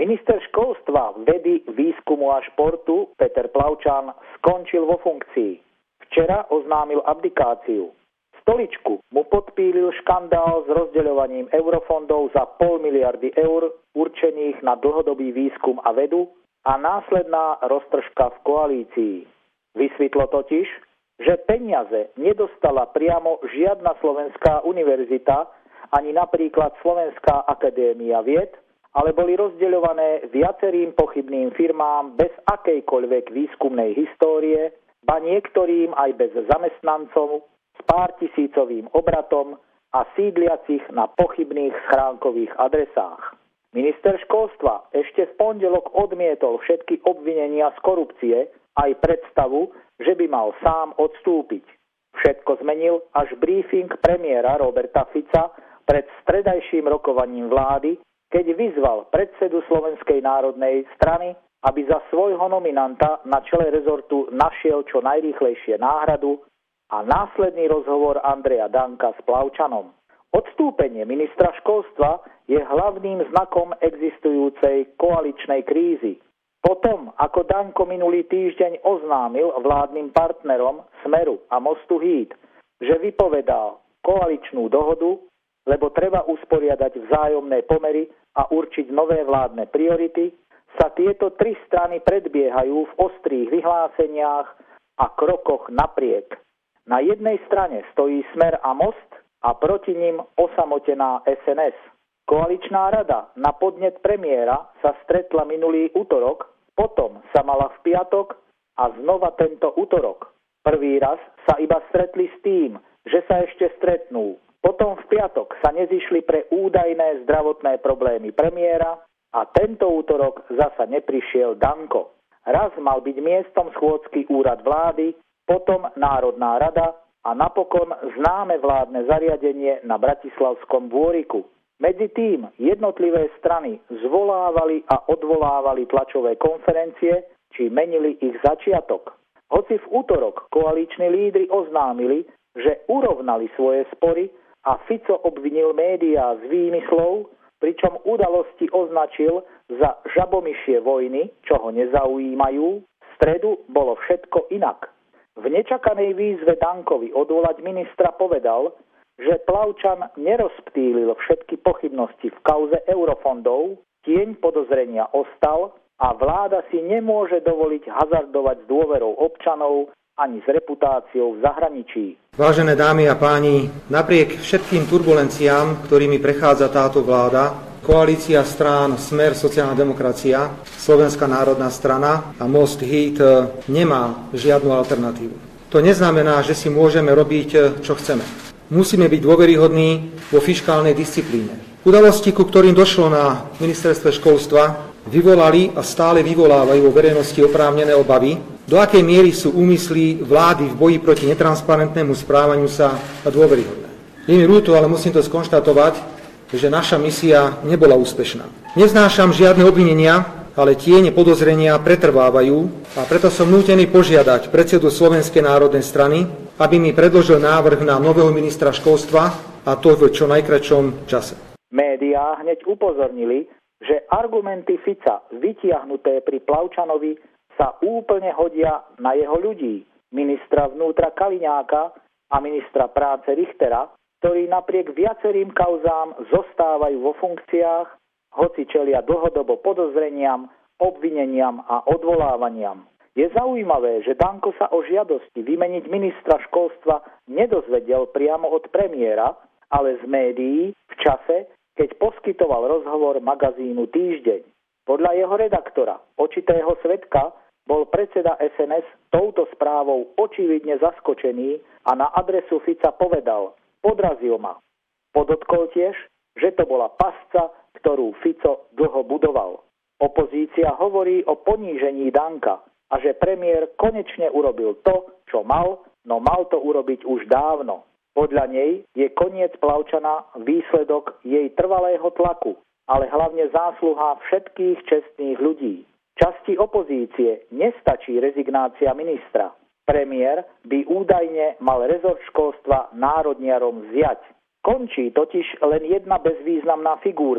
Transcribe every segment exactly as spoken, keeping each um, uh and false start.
Minister školstva, vedy, výskumu a športu Peter Plavčan skončil vo funkcii. Včera oznámil abdikáciu. Stoličku mu podpílil škandál s rozdeľovaním eurofondov za pol miliardy eur určených na dlhodobý výskum a vedu a následná roztržka v koalícii. Vysvetlo totiž, že peniaze nedostala priamo žiadna slovenská univerzita, ani napríklad Slovenská akadémia vied, ale boli rozdeľované viacerým pochybným firmám bez akejkoľvek výskumnej histórie, ba niektorým aj bez zamestnancov, s pár tisícovým obratom a sídliacich na pochybných schránkových adresách. Minister školstva ešte v pondelok odmietol všetky obvinenia z korupcie, aj predstavu, že by mal sám odstúpiť. Všetko zmenil až briefing premiéra Roberta Fica pred stredajším rokovaním vlády, keď vyzval predsedu Slovenskej národnej strany, aby za svojho nominanta na čele rezortu našiel čo najrýchlejšie náhradu, a následný rozhovor Andreja Danka s Plavčanom. Odstúpenie ministra školstva je hlavným znakom existujúcej koaličnej krízy. Potom, ako Danko minulý týždeň oznámil vládnym partnerom Smeru a Mostu Híd, že vypovedá koaličnú dohodu, lebo treba usporiadať vzájomné pomery a určiť nové vládne priority, sa tieto tri strany predbiehajú v ostrých vyhláseniach a krokoch napriek. Na jednej strane stojí Smer a Most a proti nim osamotená es en es. Koaličná rada na podnet premiéra sa stretla minulý utorok, potom sa mala v piatok a znova tento utorok. Prvý raz sa iba stretli s tým, že sa ešte stretnú. Potom v piatok sa nezišli pre údajné zdravotné problémy premiéra a tento utorok zasa neprišiel Danko. Raz mal byť miestom schôdzky úrad vlády, potom Národná rada a napokon známe vládne zariadenie na Bratislavskom Dvoriku. Medzi tým jednotlivé strany zvolávali a odvolávali tlačové konferencie, či menili ich začiatok. Hoci v útorok koaliční lídri oznámili, že urovnali svoje spory a Fico obvinil médiá z výmyslov, pričom udalosti označil za žabomyšie vojny, čo ho nezaujímajú, v stredu bolo všetko inak. V nečakanej výzve Dankovi odvolať ministra povedal, že Plavčan nerozptýlil všetky pochybnosti v kauze eurofondov, tieň podozrenia ostal a vláda si nemôže dovoliť hazardovať s dôverou občanov ani s reputáciou v zahraničí. Vážené dámy a páni, napriek všetkým turbulenciám, ktorými prechádza táto vláda, koalícia strán Smer, sociálna demokracia, Slovenská národná strana a Most Híd nemá žiadnu alternatívu. To neznamená, že si môžeme robiť, čo chceme. Musíme byť dôveryhodní vo fiškálnej disciplíne. Udalosti, ku ktorým došlo na ministerstve školstva, vyvolali a stále vyvolávajú vo verejnosti oprávnené obavy, do akej miery sú úmysly vlády v boji proti netransparentnému správaniu sa dôveryhodné. Je mi ľúto, ale musím to skonštatovať, že naša misia nebola úspešná. Neznášam žiadne obvinenia, ale tiene podozrenia pretrvávajú a preto som nútený požiadať predsedu Slovenskej národnej strany, aby mi predložil návrh na nového ministra školstva, a to v čo najkratšom čase. Médiá hneď upozornili, že argumenty Fica vytiahnuté pri Plavčanovi sa úplne hodia na jeho ľudí, ministra vnútra Kaliňáka a ministra práce Richtera, ktorí napriek viacerým kauzám zostávajú vo funkciách, hoci čelia dlhodobo podozreniam, obvineniam a odvolávaniam. Je zaujímavé, že Danko sa o žiadosti vymeniť ministra školstva nedozvedel priamo od premiéra, ale z médií v čase, keď poskytoval rozhovor magazínu Týždeň. Podľa jeho redaktora, očitého svedka, bol predseda es en es touto správou očividne zaskočený a na adresu Fica povedal: podrazil ma. Podotkol tiež, že to bola pasca, ktorú Fico dlho budoval. Opozícia hovorí o ponížení Danka a že premiér konečne urobil to, čo mal, no mal to urobiť už dávno. Podľa nej je koniec Plavčana výsledok jej trvalého tlaku, ale hlavne zásluha všetkých čestných ľudí. Časti opozície nestačí rezignácia ministra. Premiér by údajne mal rezort školstva národniarom vziať. Končí totiž len jedna bezvýznamná figurka,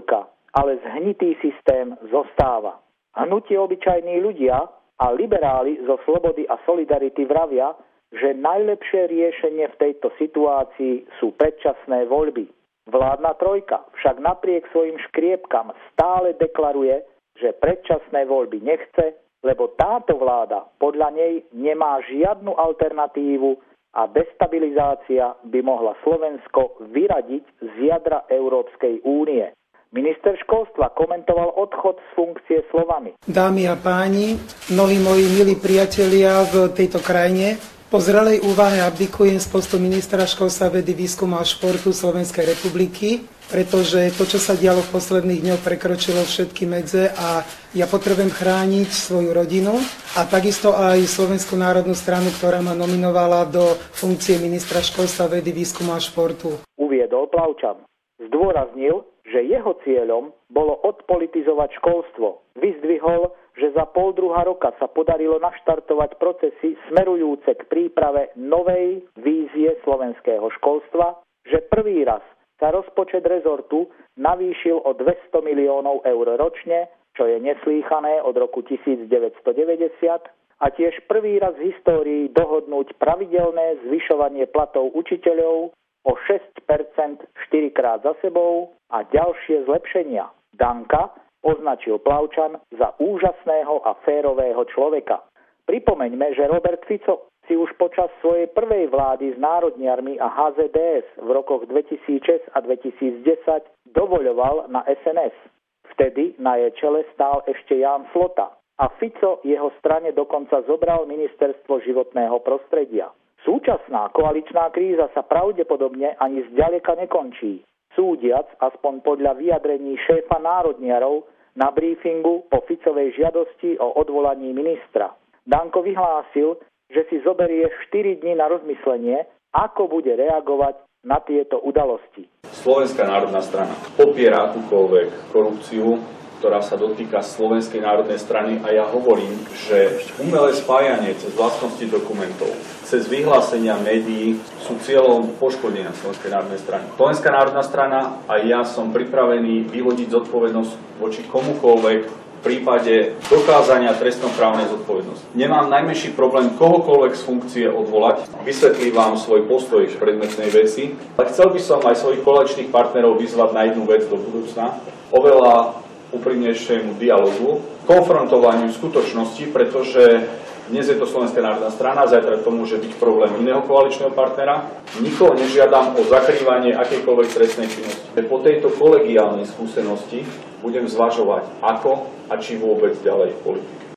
ale zhnitý systém zostáva. Hnutie obyčajní ľudia a liberáli zo Slobody a Solidarity vravia, že najlepšie riešenie v tejto situácii sú predčasné voľby. Vládna trojka však napriek svojim škriepkam stále deklaruje, že predčasné voľby nechce, lebo táto vláda podľa nej nemá žiadnu alternatívu a destabilizácia by mohla Slovensko vyradiť z jadra Európskej únie. Minister školstva komentoval odchod z funkcie slovami: Dámy a páni, mnohí moji milí priatelia v tejto krajine, po zrelej úvahe abdikujem z postu ministra školstva, vedy, výskumu a športu Slovenskej republiky, pretože to, čo sa dialo v posledných dňoch, prekročilo všetky medze a ja potrebujem chrániť svoju rodinu a takisto aj Slovenskú národnú stranu, ktorá ma nominovala do funkcie ministra školstva, vedy, výskumu a športu. Uviedol Plavčan. Zdôraznil, že jeho cieľom bolo odpolitizovať školstvo. Vyzdvihol, že za pol druhá roka sa podarilo naštartovať procesy smerujúce k príprave novej vízie slovenského školstva, že prvý raz sa rozpočet rezortu navýšil o dvesto miliónov eur ročne, čo je neslýchané od roku devätnásťstodeväťdesiat, a tiež prvý raz v histórii dohodnúť pravidelné zvyšovanie platov učiteľov o šesť percent štyrikrát za sebou a ďalšie zlepšenia. Danka označil Plavčan za úžasného a férového človeka. Pripomeňme, že Robert Fico si už počas svojej prvej vlády s národniarmi a há zet dé es v rokoch dvetisícšesť a dvetisícdesať dovoľoval na es en es. Vtedy na jej čele stál ešte Ján Slota a Fico jeho strane dokonca zobral ministerstvo životného prostredia. Súčasná koaličná kríza sa pravdepodobne ani zďaleka nekončí. Súdiac, aspoň podľa vyjadrení šéfa národniarov na briefingu po Ficovej žiadosti o odvolaní ministra. Danko vyhlásil, že si zoberie štyri dni na rozmyslenie, ako bude reagovať na tieto udalosti. Slovenská národná strana popiera akúkoľvek korupciu, ktorá sa dotýka Slovenskej národnej strany, a ja hovorím, že umelé spájanie cez vlastnosti dokumentov, cez vyhlásenia médií sú cieľom poškodenia Slovenskej národnej strany. Slovenská národná strana a ja som pripravený vyhodiť zodpovednosť voči komukoľvek v prípade dokázania trestnoprávnej zodpovednosti. Nemám najmenší problém kohokoľvek z funkcie odvolať. Vysvetlím vám svoj postoj k predmetnej veci, ale chcel by som aj svojich koaličných partnerov vyzvať na jednu vec do budúcna. Oveľa úprimnejšiemu dialogu, konfrontovaniu skutočnosti, pretože dnes je to Slovenská národná strana, zajtra to môže byť problém iného koaličného partnera. Nikoho nežiadam o zakrývanie akejkoľvek trestnej činnosti. Po tejto kolegiálnej skúsenosti budem zvažovať, ako a či vôbec ďalej v politike.